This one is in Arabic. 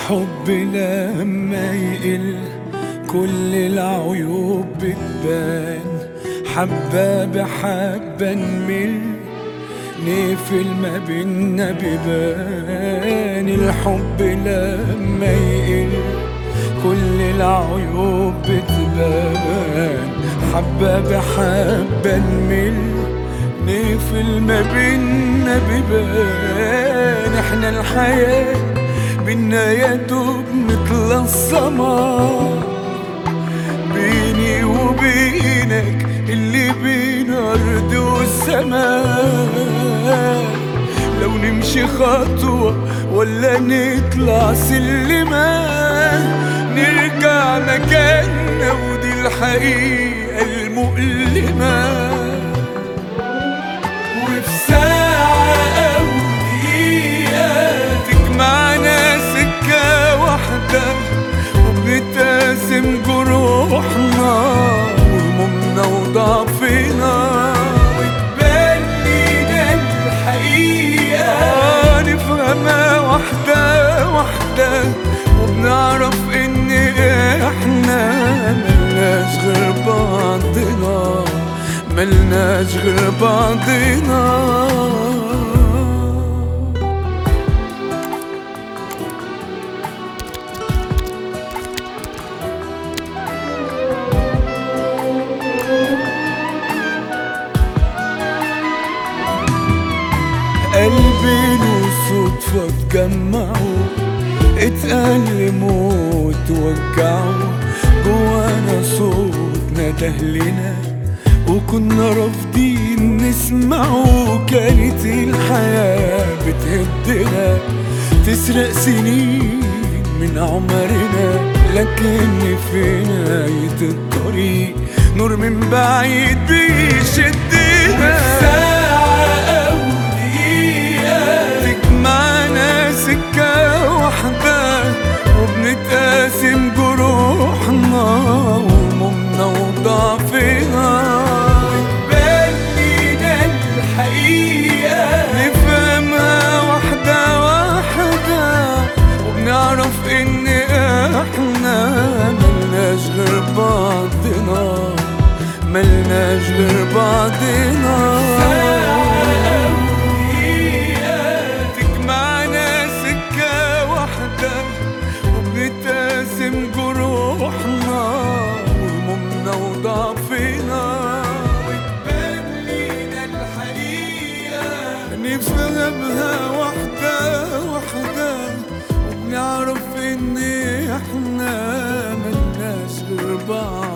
الحب لما يقل كل العيوب بتبان، حبة بحبة نمل نقفل ما بينا بيبان. الحب لما يقل كل العيوب بتبان، حبة بحبة نمل نقفل ما بينا بيبان. احنا الحياة بينا يا دوب مثل السماء، بيني وبينك اللي بين أرض والسماء. لو نمشي خطوة ولا نطلع سلمة نرجع مكاننا، ودي الحقيقة المؤلمة. وفي ساعة أو دقيقة تجمعنا سكة واحدة، وبنتقاسم جروحنا وهمومنا وضعفنا، وتبان لينا الحقيقة نفهمها واحدة واحدة، وبنعرف إن إحنا ملناش غير بعضنا، ملناش غير بعضنا. قلبين وصدفة اتجمعوا، اتألموا وتوجعوا، جوانا صوت ندهلنا وكنا رافضين نسمعه. كانت الحياة بتهدنا تسرق سنين من عمرنا، لكن في نهاية الطريق نور من بعيد بيشدنا. ساعة أو دقيقة تجمعنا سكة واحدة، وبنتقاسم جروحنا وهمومنا وضعفنا، وتبان لينا الحقيقة نفهمها واحدة واحدة، وبنعرف إن إحنا ملناش غير بعضنا، ملناش غير بعضنا. تجمعنا سكة واحدة، وبنتقاسم جروحنا وهمومنا وضعفنا، وتبان لينا الحقيقة نفهمها واحدة واحدة، وبنعرف إن إحنا ملناش غير بعض.